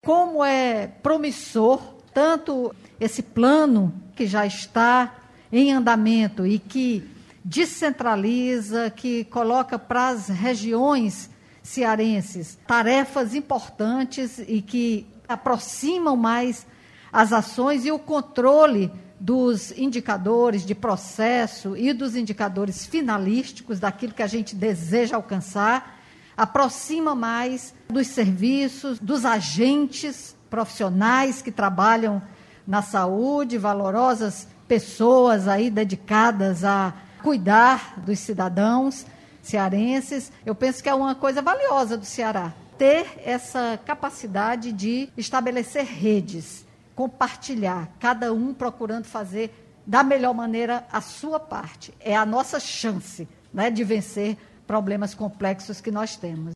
como é promissor tanto esse plano que já está em andamento e que descentraliza, que coloca para as regiões cearenses tarefas importantes e que aproximam mais as ações e o controle dos indicadores de processo e dos indicadores finalísticos daquilo que a gente deseja alcançar, aproxima mais dos serviços, dos agentes profissionais que trabalham na saúde, valorosas pessoas aí dedicadas a cuidar dos cidadãos cearenses. Eu penso que é uma coisa valiosa do Ceará, ter essa capacidade de estabelecer redes, compartilhar, cada um procurando fazer da melhor maneira a sua parte. É a nossa chance, né, de vencer problemas complexos que nós temos.